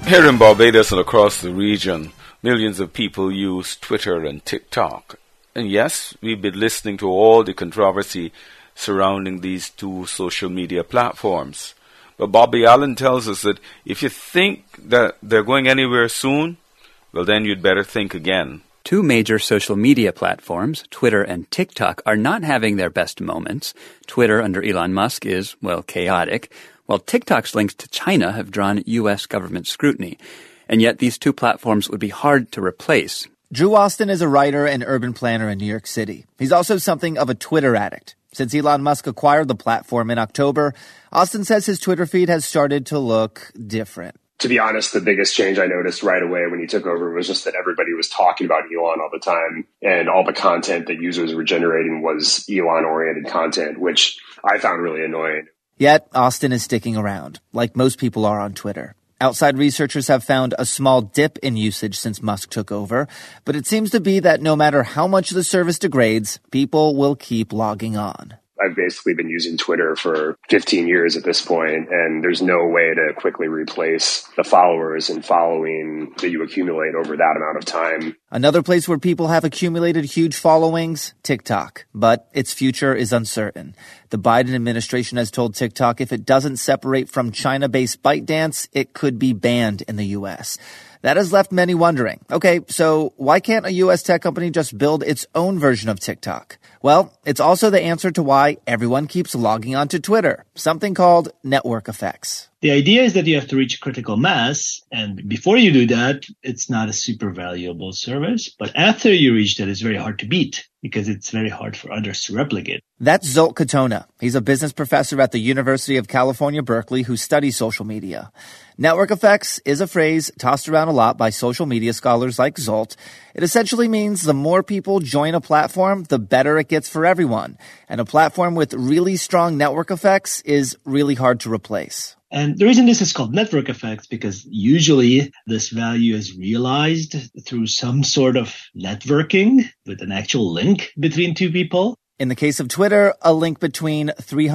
Here in Barbados and across the region, millions of people use Twitter and TikTok. And yes, we've been listening to all the controversy surrounding these two social media platforms. But Bobby Allen tells us that if you think that they're going anywhere soon, well, then you'd better think again. Two major social media platforms, Twitter and TikTok, are not having their best moments. Twitter under Elon Musk is, well, chaotic, while TikTok's links to China have drawn U.S. government scrutiny. And yet these two platforms would be hard to replace. Drew Austin is a writer and urban planner in New York City. He's also something of a Twitter addict. Since Elon Musk acquired the platform in October, Austin says his Twitter feed has started to look different. To be honest, the biggest change I noticed right away when he took over was just that everybody was talking about Elon all the time, and all the content that users were generating was Elon-oriented content, which I found really annoying. Yet, Austin is sticking around, like most people are on Twitter. Outside researchers have found a small dip in usage since Musk took over, but it seems to be that no matter how much the service degrades, people will keep logging on. I've basically been using Twitter for 15 years at this point, and there's no way to quickly replace the followers and following that you accumulate over that amount of time. Another place where people have accumulated huge followings, TikTok, but its future is uncertain. The Biden administration has told TikTok if it doesn't separate from China-based ByteDance, it could be banned in the U.S. That has left many wondering, okay, so why can't a U.S. tech company just build its own version of TikTok? Well, it's also the answer to why everyone keeps logging onto Twitter, something called network effects. The idea is that you have to reach critical mass, and before you do that, it's not a super valuable service. But after you reach that, it's very hard to beat because it's very hard for others to replicate. That's Zolt Katona. He's a business professor at the University of California, Berkeley, who studies social media. Network effects is a phrase tossed around a lot by social media scholars like Zolt. It essentially means the more people join a platform, the better it gets for everyone. And a platform with really strong network effects is really hard to replace. And the reason this is called network effects, because usually this value is realized through some sort of networking with an actual link between two people. In the case of Twitter, a link between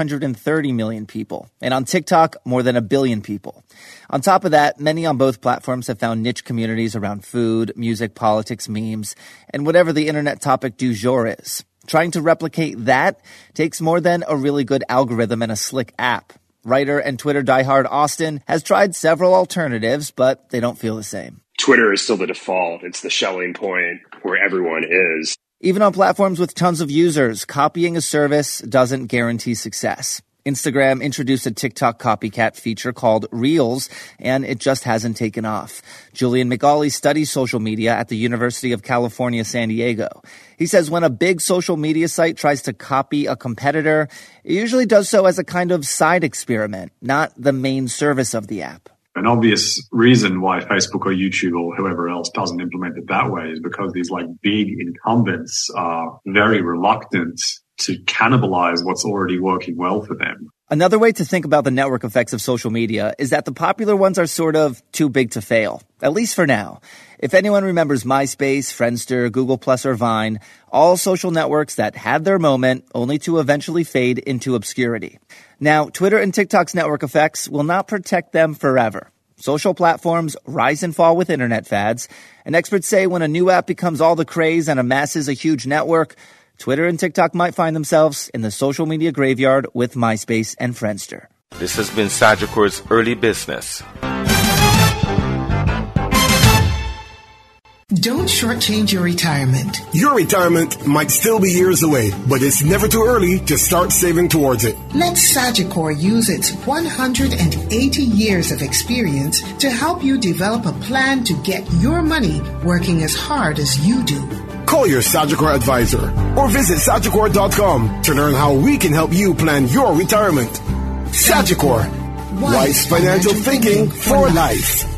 330 million people. And on TikTok, more than 1 billion people. On top of that, many on both platforms have found niche communities around food, music, politics, memes, and whatever the internet topic du jour is. Trying to replicate that takes more than a really good algorithm and a slick app. Writer and Twitter diehard Austin has tried several alternatives, but they don't feel the same. Twitter is still the default. It's the Schelling point where everyone is. Even on platforms with tons of users, copying a service doesn't guarantee success. Instagram introduced a TikTok copycat feature called Reels, and it just hasn't taken off. Julian McAuley studies social media at the University of California, San Diego. He says when a big social media site tries to copy a competitor, it usually does so as a kind of side experiment, not the main service of the app. An obvious reason why Facebook or YouTube or whoever else doesn't implement it that way is because these big incumbents are very reluctant to cannibalize what's already working well for them. Another way to think about the network effects of social media is that the popular ones are sort of too big to fail, at least for now. If anyone remembers MySpace, Friendster, Google Plus, or Vine, all social networks that had their moment only to eventually fade into obscurity. Now, Twitter and TikTok's network effects will not protect them forever. Social platforms rise and fall with internet fads, and experts say when a new app becomes all the craze and amasses a huge network, Twitter and TikTok might find themselves in the social media graveyard with MySpace and Friendster. This has been Sagicor's Early Business. Don't shortchange your retirement. Your retirement might still be years away, but it's never too early to start saving towards it. Let Sagicor use its 180 years of experience to help you develop a plan to get your money working as hard as you do. Call your Sagicor advisor or visit Sagicor.com to learn how we can help you plan your retirement. Sagicor, wise financial thinking for life.